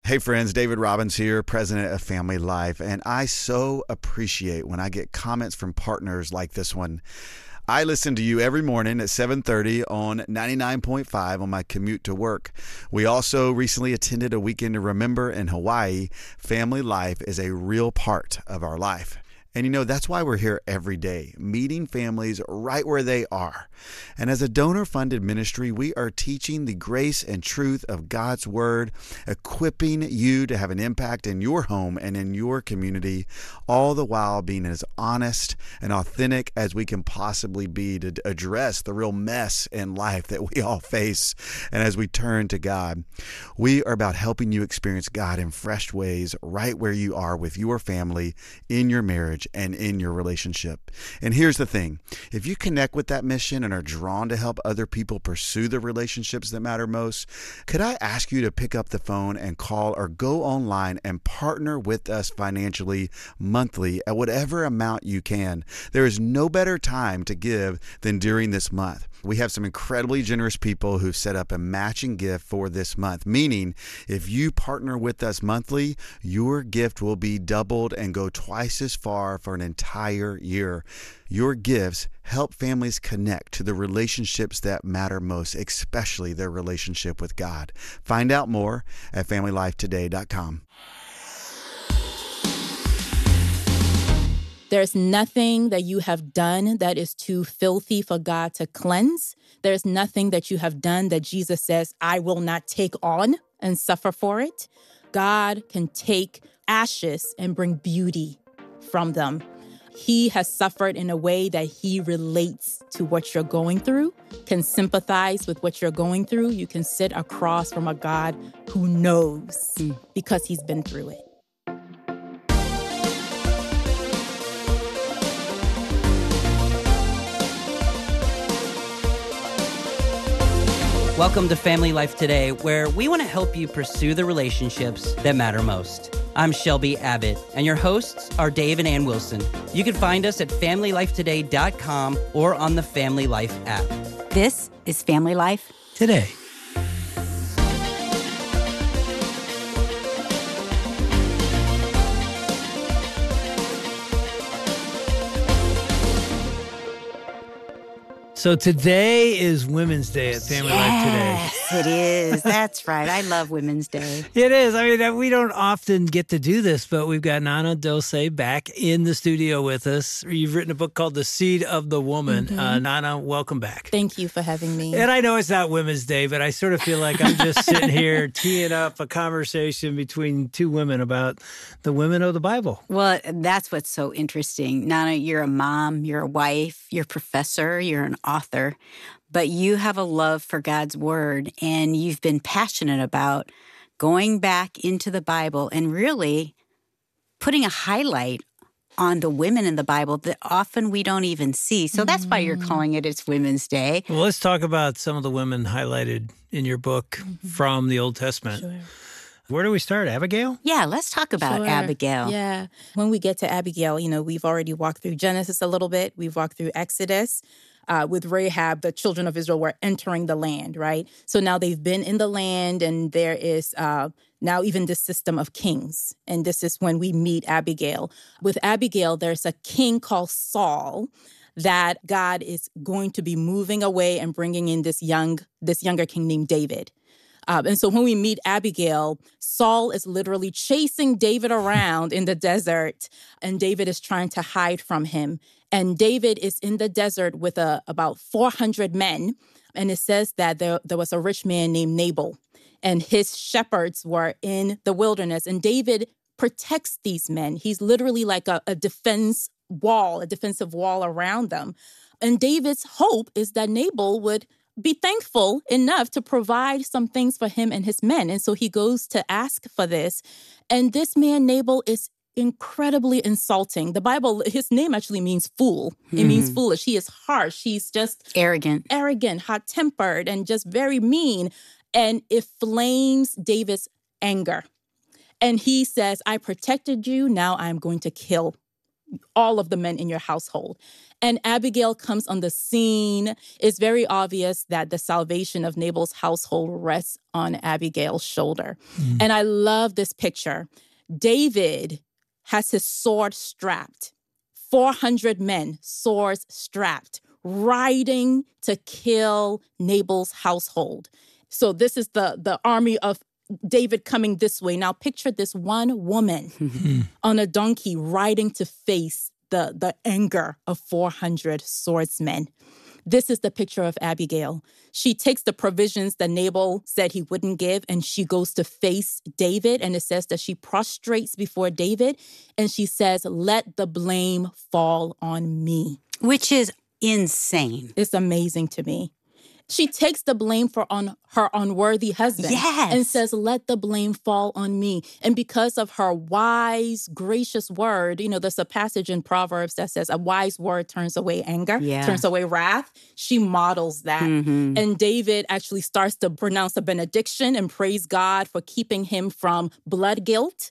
Hey friends, David Robbins here, president of Family Life, and I so appreciate when I get comments from partners like this one. I listen to you every morning at 7:30 on 99.5 on my commute to work. We also recently attended a weekend to remember in Hawaii. Family Life is a real part of our life. And that's why we're here every day, meeting families right where they are. And as a donor-funded ministry, we are teaching the grace and truth of God's Word, equipping you to have an impact in your home and in your community, all the while being as honest and authentic as we can possibly be to address the real mess in life that we all face. And as we turn to God, we are about helping you experience God in fresh ways right where you are with your family, in your marriage, and in your relationship. And here's the thing. If you connect with that mission and are drawn to help other people pursue the relationships that matter most, could I ask you to pick up the phone and call or go online and partner with us financially monthly at whatever amount you can? There is no better time to give than during this month. We have some incredibly generous people who've set up a matching gift for this month, meaning if you partner with us monthly, your gift will be doubled and go twice as far for an entire year. Your gifts help families connect to the relationships that matter most, especially their relationship with God. Find out more at FamilyLifeToday.com. There's nothing that you have done that is too filthy for God to cleanse. There's nothing that you have done that Jesus says, I will not take on and suffer for it. God can take ashes and bring beauty from them. He has suffered in a way that he relates to what you're going through, can sympathize with what you're going through. You can sit across from a God who knows because he's been through it. Welcome to Family Life Today, where we want to help you pursue the relationships that matter most. I'm Shelby Abbott, and your hosts are Dave and Ann Wilson. You can find us at FamilyLifeToday.com or on the Family Life app. This is Family Life Today. So today is Women's Day at Family Life Today. Yes, it is. That's right. I love Women's Day. It is. I mean, we don't often get to do this, but we've got Nana Dose back in the studio with us. You've written a book called The Seed of the Woman. Nana, welcome back. Thank you for having me. And I know it's not Women's Day, but I sort of feel like I'm just sitting here teeing up a conversation between two women about the women of the Bible. Well, that's what's so interesting. Nana, you're a mom, you're a wife, you're a professor, you're an author, but you have a love for God's Word, and you've been passionate about going back into the Bible and really putting a highlight on the women in the Bible that often we don't even see. So that's why you're calling it's Women's Day. Well, let's talk about some of the women highlighted in your book from the Old Testament. Sure. Where do we start? Abigail? Yeah, let's talk about Abigail. Yeah. When we get to Abigail, we've already walked through Genesis a little bit. We've walked through Exodus. With Rahab, the children of Israel were entering the land, right? So now they've been in the land, and there is now even this system of kings. And this is when we meet Abigail. With Abigail, there's a king called Saul that God is going to be moving away and bringing in this younger king named David. And so when we meet Abigail, Saul is literally chasing David around in the desert, and David is trying to hide from him. And David is in the desert with about 400 men. And it says that there was a rich man named Nabal, and his shepherds were in the wilderness. And David protects these men. He's literally like a defensive wall around them. And David's hope is that Nabal would be thankful enough to provide some things for him and his men. And so he goes to ask for this. And this man, Nabal, is incredibly insulting. The Bible, his name actually means fool. It means foolish. He is harsh. He's just arrogant, hot-tempered, and just very mean. And it flames David's anger. And he says, I protected you. Now I'm going to kill all of the men in your household. And Abigail comes on the scene. It's very obvious that the salvation of Nabal's household rests on Abigail's shoulder. And I love this picture. David has his sword strapped. 400 men, swords strapped, riding to kill Nabal's household. So this is the army of David coming this way. Now picture this one woman on a donkey riding to face the anger of 400 swordsmen. This is the picture of Abigail. She takes the provisions that Nabal said he wouldn't give, and she goes to face David. And it says that she prostrates before David, and she says, "Let the blame fall on me." Which is insane. It's amazing to me. She takes the blame for her unworthy husband and says, "Let the blame fall on me." And because of her wise, gracious word, there's a passage in Proverbs that says a wise word turns away anger, turns away wrath. She models that. And David actually starts to pronounce a benediction and praise God for keeping him from blood guilt,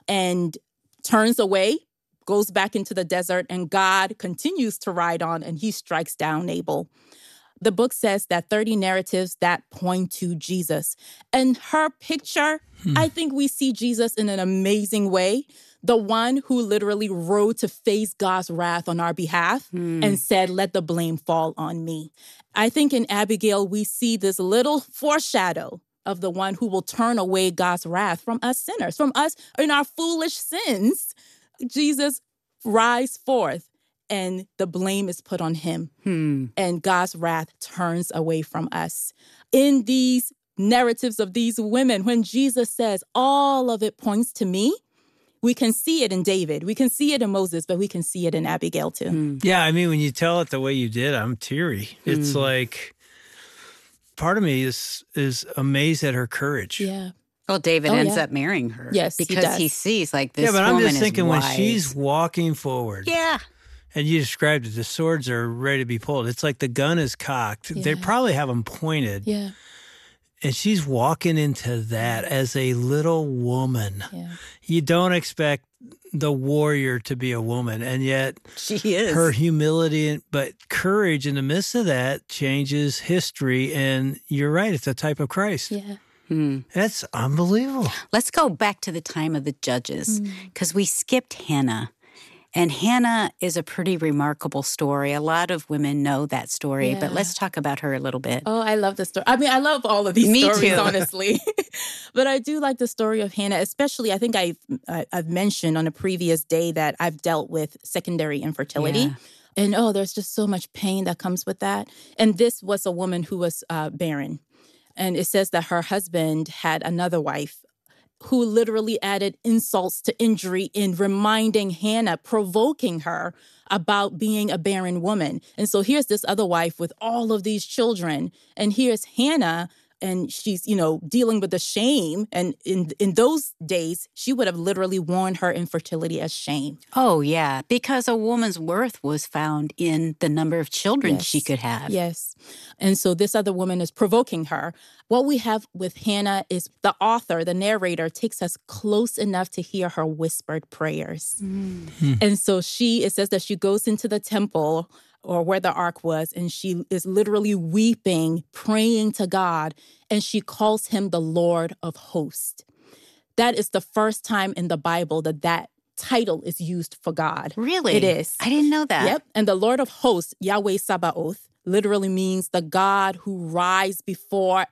and turns away, goes back into the desert, and God continues to ride on, and he strikes down Nabal. The book says that 30 narratives that point to Jesus. And her picture, I think we see Jesus in an amazing way. The one who literally rode to face God's wrath on our behalf and said, "Let the blame fall on me." I think in Abigail, we see this little foreshadow of the one who will turn away God's wrath from us sinners, from us in our foolish sins. Jesus rise forth, and the blame is put on him. And God's wrath turns away from us. In these narratives of these women, when Jesus says, all of it points to me, we can see it in David. We can see it in Moses, but we can see it in Abigail too. Yeah, I mean, when you tell it the way you did, I'm teary. It's like, part of me is amazed at her courage. Yeah. Well, David ends up marrying her. Yes, because he sees this but woman I'm just thinking is when wise. she's walking forward. Yeah. And you described it, the swords are ready to be pulled. It's like the gun is cocked. They probably have them pointed. Yeah. And she's walking into that as a little woman. Yeah. You don't expect the warrior to be a woman, and yet She is. her humility but courage in the midst of that changes history. And you're right, it's a type of Christ. Yeah. That's unbelievable. Let's go back to the time of the judges, because we skipped Hannah. And Hannah is a pretty remarkable story. A lot of women know that story, but let's talk about her a little bit. Oh, I love the story. I mean, I love all of these stories, too. honestly. But I do like the story of Hannah, especially, I think I've mentioned on a previous day that I've dealt with secondary infertility. Yeah. And there's just so much pain that comes with that. And this was a woman who was barren. And it says that her husband had another wife who literally added insults to injury in reminding Hannah, provoking her about being a barren woman. And so here's this other wife with all of these children. And here's Hannah, and she's, dealing with the shame. And in those days, she would have literally worn her infertility as shame. Oh, yeah, because a woman's worth was found in the number of children she could have. Yes. And so this other woman is provoking her. What we have with Hannah is the author, the narrator, takes us close enough to hear her whispered prayers. And so it says that she goes into the temple or where the ark was, and she is literally weeping, praying to God, and she calls him the Lord of Hosts. That is the first time in the Bible that title is used for God. Really? It is. I didn't know that. Yep. And the Lord of Hosts, Yahweh Sabaoth, literally means the God who rides before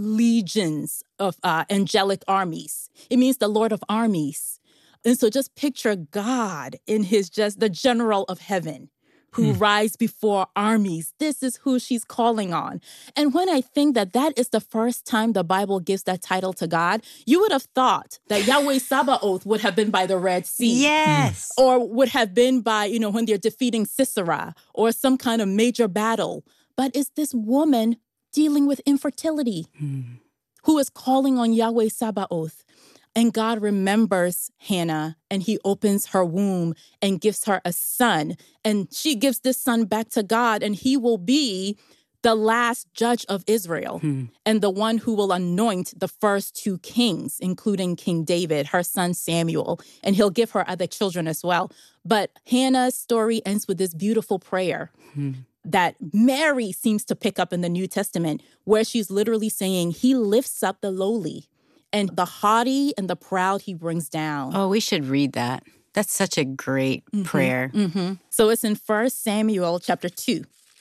legions of angelic armies. It means the Lord of armies. And so just picture God in the general of heaven, who rise before armies. This is who she's calling on. And when I think that is the first time the Bible gives that title to God, you would have thought that Yahweh Sabaoth would have been by the Red Sea. Yes. Or would have been by, when they're defeating Sisera or some kind of major battle. But it's this woman dealing with infertility who is calling on Yahweh Sabaoth. And God remembers Hannah, and he opens her womb and gives her a son. And she gives this son back to God, and he will be the last judge of Israel, and the one who will anoint the first 2 kings, including King David, her son Samuel, and he'll give her other children as well. But Hannah's story ends with this beautiful prayer that Mary seems to pick up in the New Testament, where she's literally saying, he lifts up the lowly, and the haughty and the proud he brings down. Oh, we should read that. That's such a great prayer. So it's in 1 Samuel chapter 2.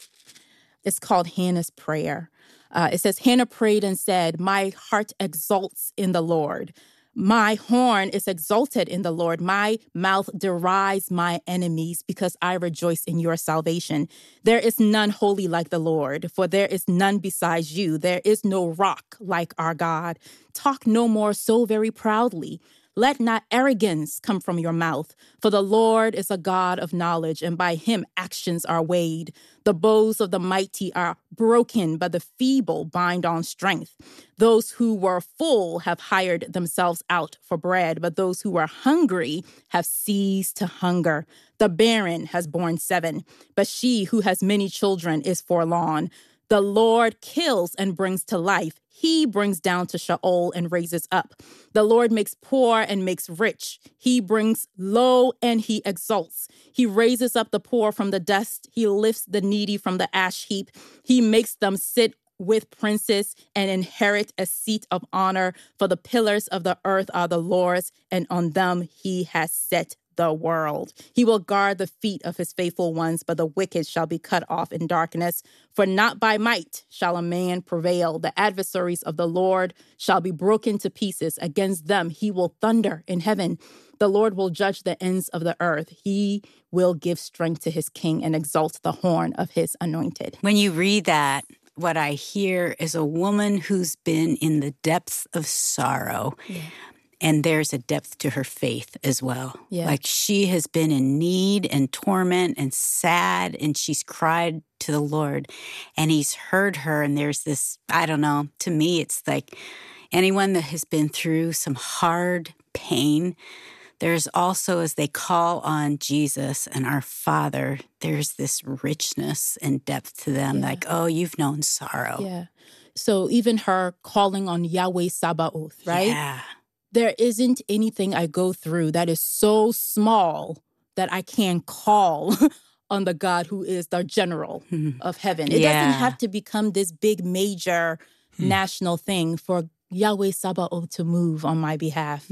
It's called Hannah's prayer. It says, Hannah prayed and said, my heart exults in the Lord. My horn is exalted in the Lord. My mouth derides my enemies because I rejoice in your salvation. There is none holy like the Lord, for there is none besides you. There is no rock like our God. Talk no more so very proudly. Let not arrogance come from your mouth, for the Lord is a God of knowledge, and by him actions are weighed. The bows of the mighty are broken, but the feeble bind on strength. Those who were full have hired themselves out for bread, but those who were hungry have ceased to hunger. The barren has borne 7, but she who has many children is forlorn. The Lord kills and brings to life. He brings down to Sheol and raises up. The Lord makes poor and makes rich. He brings low and he exalts. He raises up the poor from the dust. He lifts the needy from the ash heap. He makes them sit with princes and inherit a seat of honor. For the pillars of the earth are the Lord's, and on them he has set the world. He will guard the feet of his faithful ones, but the wicked shall be cut off in darkness. For not by might shall a man prevail. The adversaries of the Lord shall be broken to pieces. Against them he will thunder in heaven. The Lord will judge the ends of the earth. He will give strength to his king and exalt the horn of his anointed. When you read that, what I hear is a woman who's been in the depths of sorrow. Yeah. And there's a depth to her faith as well. Yeah. Like she has been in need and torment and sad, and she's cried to the Lord, and he's heard her. And there's this, I don't know, to me, it's like anyone that has been through some hard pain, there's also, as they call on Jesus and our Father, there's this richness and depth to them. Yeah. Like, oh, you've known sorrow. Yeah. So even her calling on Yahweh Sabaoth, right? Yeah. There isn't anything I go through that is so small that I can call on the God who is the general of heaven. It doesn't have to become this big, major national thing for Yahweh Sabaoth to move on my behalf.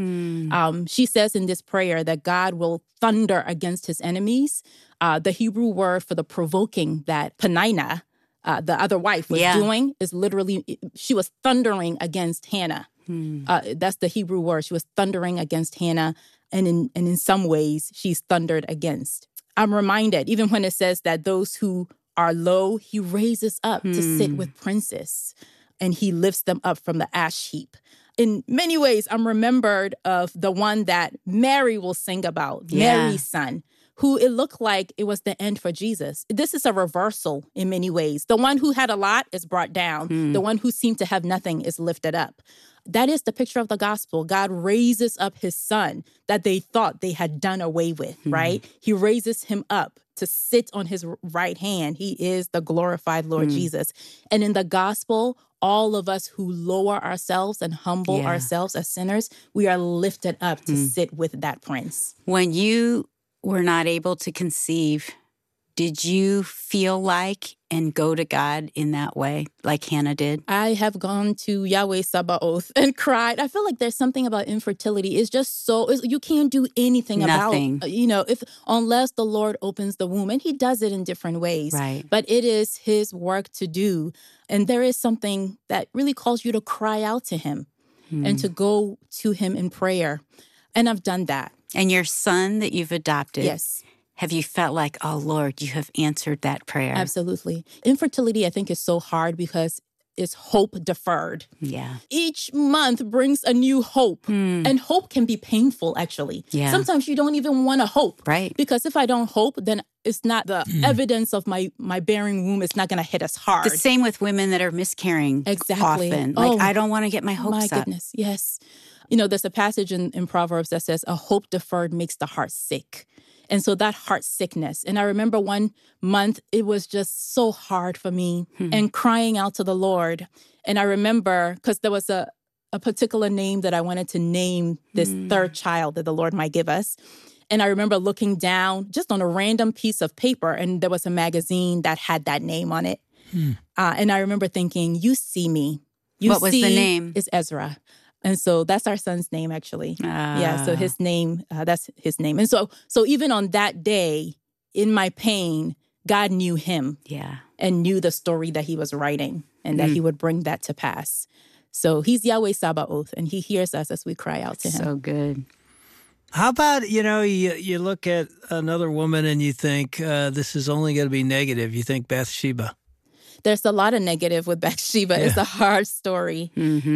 She says in this prayer that God will thunder against his enemies. The Hebrew word for the provoking that Peninnah, the other wife, was doing is literally, she was thundering against Hannah. That's the Hebrew word. She was thundering against Hannah, and in some ways, she's thundered against. I'm reminded, even when it says that those who are low, he raises up to sit with princes, and he lifts them up from the ash heap. In many ways, I'm remembered of the one that Mary will sing about, Mary's son, who it looked like it was the end for Jesus. This is a reversal in many ways. The one who had a lot is brought down. The one who seemed to have nothing is lifted up. That is the picture of the gospel. God raises up his son that they thought they had done away with, right? He raises him up to sit on his right hand. He is the glorified Lord Jesus. And in the gospel, all of us who lower ourselves and humble ourselves as sinners, we are lifted up to sit with that prince. When you were not able to conceive, did you feel like and go to God in that way, like Hannah did? I have gone to Yahweh Sabaoth and cried. I feel like there's something about infertility. It's just you can't do anything about, unless the Lord opens the womb. And he does it in different ways. Right. But it is his work to do. And there is something that really calls you to cry out to him and to go to him in prayer. And I've done that. And your son that you've adopted. Yes. Have you felt like, oh, Lord, you have answered that prayer? Absolutely. Infertility, I think, is so hard because it's hope deferred. Yeah. Each month brings a new hope. And hope can be painful, actually. Yeah. Sometimes you don't even want to hope. Right. Because if I don't hope, then it's not the evidence of my bearing womb is not going to hit us hard. The same with women that are miscarrying often. Like, I don't want to get my hopes up. My goodness, yes. There's a passage in Proverbs that says, a hope deferred makes the heart sick. And so that heart sickness. And I remember one month, it was just so hard for me and crying out to the Lord. And I remember, because there was a particular name that I wanted to name this third child that the Lord might give us. And I remember looking down just on a random piece of paper, and there was a magazine that had that name on it. And I remember thinking, you see me. What was the name? Is Ezra. And so that's our son's name, actually. Yeah, so his name, that's his name. And so even on that day, in my pain, God knew him. Yeah. And knew the story that he was writing and that he would bring that to pass. So he's Yahweh Sabaoth, and he hears us as we cry out to him. So good. How about, you look at another woman and you think this is only going to be negative. You think Bathsheba. There's a lot of negative with Bathsheba. Yeah. It's a hard story.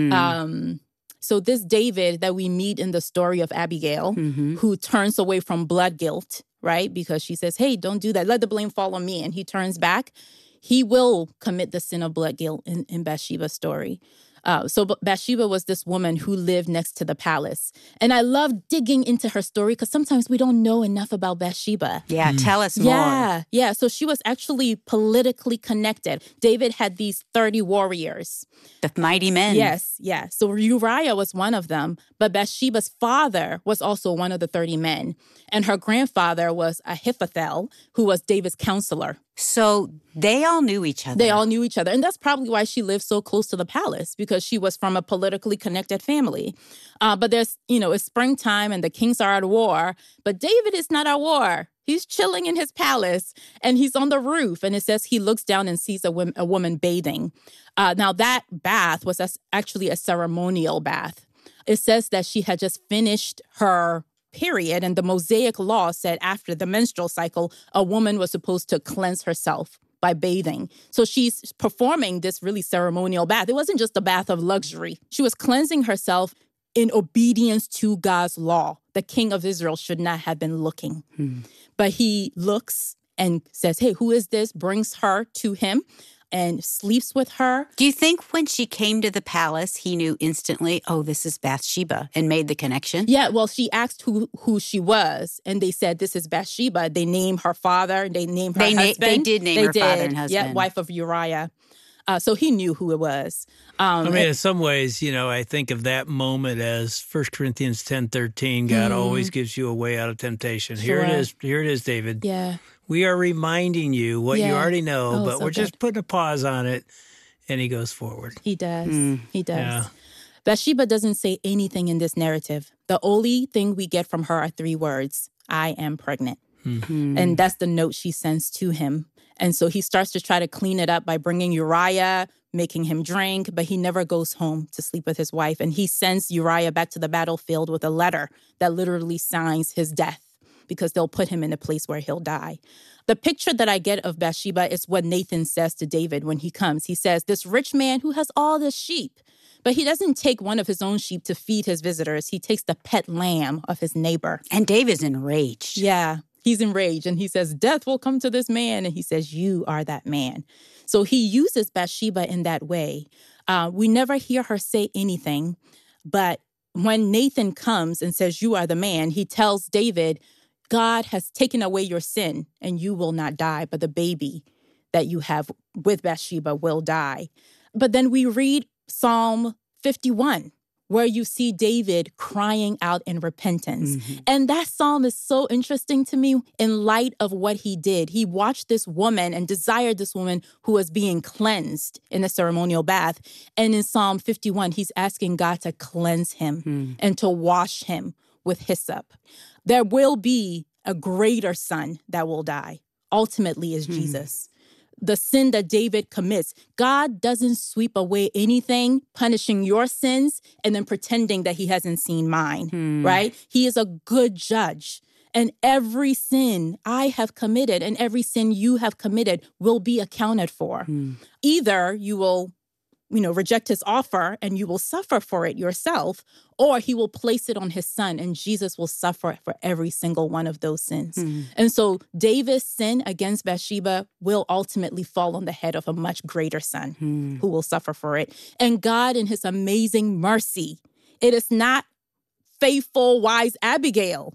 So this David that we meet in the story of Abigail, who turns away from blood guilt, right? Because she says, hey, don't do that. Let the blame fall on me. And he turns back. He will commit the sin of blood guilt in Bathsheba's story. So Bathsheba was this woman who lived next to the palace. And I love digging into her story because sometimes we don't know enough about Bathsheba. Yeah, tell us more. Yeah. So she was actually politically connected. David had these 30 warriors. The mighty men. Yes, yeah. So Uriah was one of them, but Bathsheba's father was also one of the 30 men. And her grandfather was Ahithophel, who was David's counselor. So they all knew each other. They all knew each other. And that's probably why she lived so close to the palace, because she was from a politically connected family. But there's, it's springtime and the kings are at war. But David is not at war. He's chilling in his palace and he's on the roof. And it says he looks down and sees a woman bathing. Now, that bath was actually a ceremonial bath. It says that she had just finished her period, and the Mosaic law said after the menstrual cycle, a woman was supposed to cleanse herself by bathing. So she's performing this really ceremonial bath. It wasn't just a bath of luxury. She was cleansing herself in obedience to God's law. The king of Israel should not have been looking. But he looks and says, hey, who is this? Brings her to him and sleeps with her. Do you think when she came to the palace, he knew instantly, oh, this is Bathsheba, and made the connection? Yeah, well, she asked who she was, and they said, this is Bathsheba. They named her father, they named her husband. They did name her father and husband. Yeah, wife of Uriah. So he knew who it was. In some ways, I think of that moment as 1 Corinthians 10:13. God always gives you a way out of temptation. Sure. Here it is, David. Yeah. We are reminding you what you already know, but we're just putting a pause on it, and he goes forward. He does. He does. Yeah. Bathsheba doesn't say anything in this narrative. The only thing we get from her are 3 words: I am pregnant. And that's the note she sends to him. And so he starts to try to clean it up by bringing Uriah, making him drink, but he never goes home to sleep with his wife. And he sends Uriah back to the battlefield with a letter that literally signs his death, because they'll put him in a place where he'll die. The picture that I get of Bathsheba is what Nathan says to David when he comes. He says, this rich man who has all this sheep, but he doesn't take one of his own sheep to feed his visitors. He takes the pet lamb of his neighbor. And David's enraged. Yeah, he's enraged. And he says, death will come to this man. And he says, you are that man. So he uses Bathsheba in that way. We never hear her say anything, but when Nathan comes and says, you are the man, he tells David, God has taken away your sin and you will not die, but the baby that you have with Bathsheba will die. But then we read Psalm 51, where you see David crying out in repentance. And that psalm is so interesting to me in light of what he did. He watched this woman and desired this woman who was being cleansed in a ceremonial bath. And in Psalm 51, he's asking God to cleanse him and to wash him with hyssop. There will be a greater son that will die. Ultimately is Jesus. The sin that David commits, God doesn't sweep away anything, punishing your sins and then pretending that he hasn't seen mine, right? He is a good judge. And every sin I have committed and every sin you have committed will be accounted for. Either you will reject his offer and you will suffer for it yourself, or he will place it on his son and Jesus will suffer for every single one of those sins. And so David's sin against Bathsheba will ultimately fall on the head of a much greater son who will suffer for it. And God, in his amazing mercy, it is not faithful, wise Abigail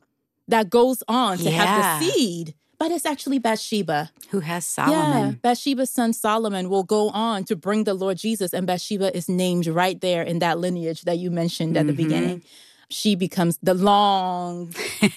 that goes on to Yeah. have the seed. But it's actually Bathsheba. Who has Yeah, Solomon? Bathsheba's son Solomon will go on to bring the Lord Jesus, and Bathsheba is named right there in that lineage that you mentioned at the beginning. She becomes the long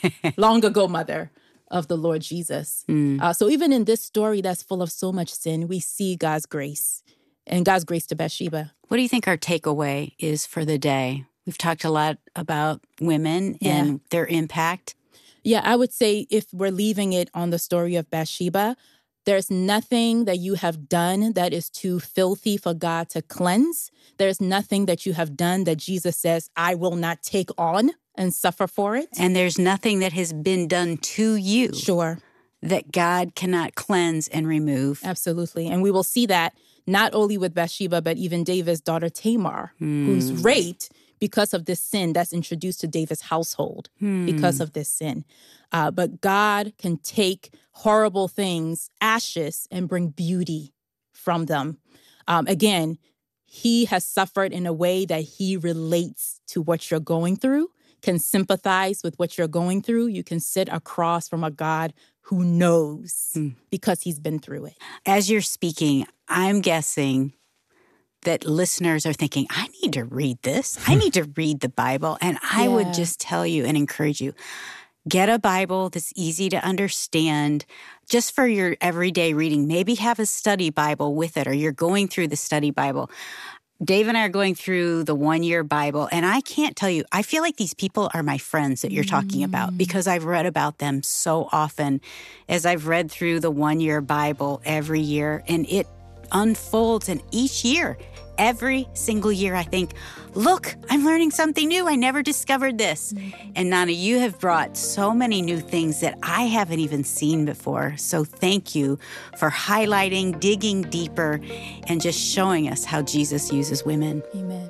ago mother of the Lord Jesus. So even in this story that's full of so much sin, we see God's grace and God's grace to Bathsheba. What do you think our takeaway is for the day? We've talked a lot about women and their impact. Yeah, I would say if we're leaving it on the story of Bathsheba, there's nothing that you have done that is too filthy for God to cleanse. There's nothing that you have done that Jesus says, I will not take on and suffer for it. And there's nothing that has been done to you Sure. that God cannot cleanse and remove. Absolutely. And we will see that not only with Bathsheba, but even David's daughter Tamar, who's raped because of this sin that's introduced to David's household because of this sin. But God can take horrible things, ashes, and bring beauty from them. Again, he has suffered in a way that he relates to what you're going through, can sympathize with what you're going through. You can sit across from a God who knows because he's been through it. As you're speaking, I'm guessing that listeners are thinking, I need to read this. I need to read the Bible. And I would just tell you and encourage you, get a Bible that's easy to understand just for your everyday reading. Maybe have a study Bible with it, or you're going through the study Bible. Dave and I are going through the 1-year Bible, and I can't tell you, I feel like these people are my friends that you're talking about because I've read about them so often as I've read through the 1-year Bible every year, and it unfolds. And each year, every single year, I think, look, I'm learning something new. I never discovered this. And Nana, you have brought so many new things that I haven't even seen before. So thank you for highlighting, digging deeper, and just showing us how Jesus uses women. Amen.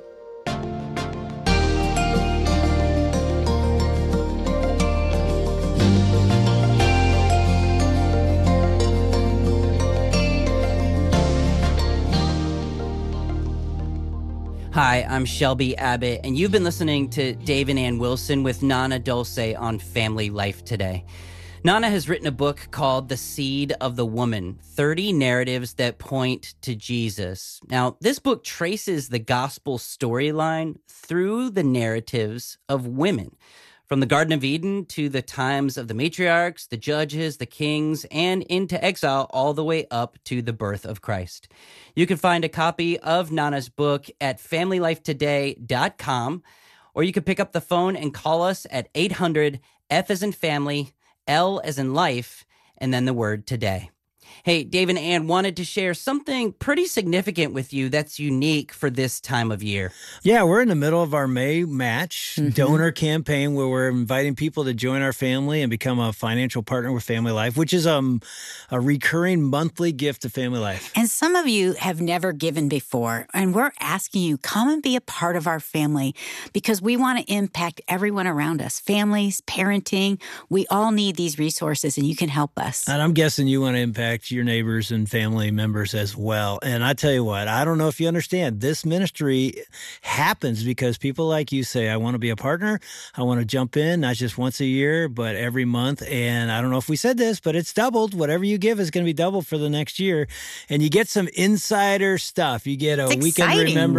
Hi, I'm Shelby Abbott, and you've been listening to Dave and Ann Wilson with Nana Dulce on Family Life Today. Nana has written a book called The Seed of the Woman, 30 Narratives That Point to Jesus. Now, this book traces the gospel storyline through the narratives of women, from the Garden of Eden to the times of the matriarchs, the judges, the kings, and into exile all the way up to the birth of Christ. You can find a copy of Nana's book at FamilyLifeToday.com, or you can pick up the phone and call us at 800-F as in family, L as in life, and then the word today. Hey, Dave and Ann wanted to share something pretty significant with you that's unique for this time of year. Yeah, we're in the middle of our May Match donor campaign where we're inviting people to join our family and become a financial partner with Family Life, which is a recurring monthly gift to Family Life. And some of you have never given before, and we're asking you, come and be a part of our family because we want to impact everyone around us, families, parenting. We all need these resources, and you can help us. And I'm guessing you want to impact your neighbors and family members as well. And I tell you what, I don't know if you understand, this ministry happens because people like you say, I want to be a partner. I want to jump in, not just once a year, but every month. And I don't know if we said this, but it's doubled. Whatever you give is going to be doubled for the next year. And you get some insider stuff. You get a Weekend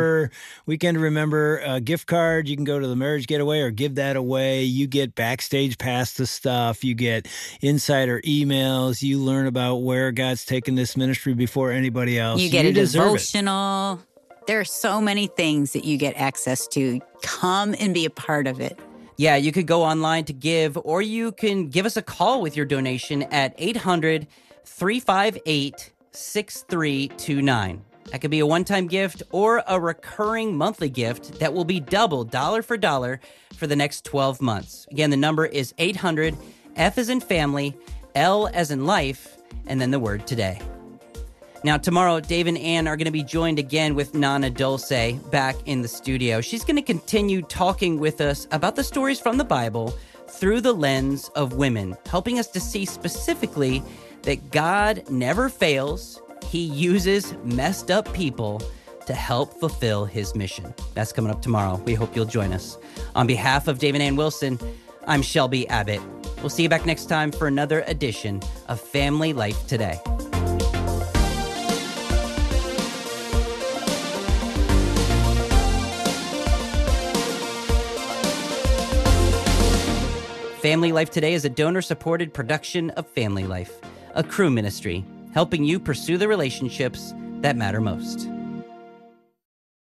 Remember gift card. You can go to the marriage getaway or give that away. You get backstage pass to stuff. You get insider emails. You learn about where God's taken this ministry before anybody else. You get a devotional. There are so many things that you get access to. Come and be a part of it. Yeah, you could go online to give, or you can give us a call with your donation at 800-358-6329. That could be a one-time gift or a recurring monthly gift that will be doubled dollar for dollar for the next 12 months. Again, the number is 800-F as in family, L as in life, and then the word today. Now, tomorrow, Dave and Ann are going to be joined again with Nana Dulce back in the studio. She's going to continue talking with us about the stories from the Bible through the lens of women, helping us to see specifically that God never fails. He uses messed up people to help fulfill his mission. That's coming up tomorrow. We hope you'll join us. On behalf of Dave and Ann Wilson, I'm Shelby Abbott. We'll see you back next time for another edition of Family Life Today. Family Life Today is a donor-supported production of Family Life, a Cru ministry, helping you pursue the relationships that matter most.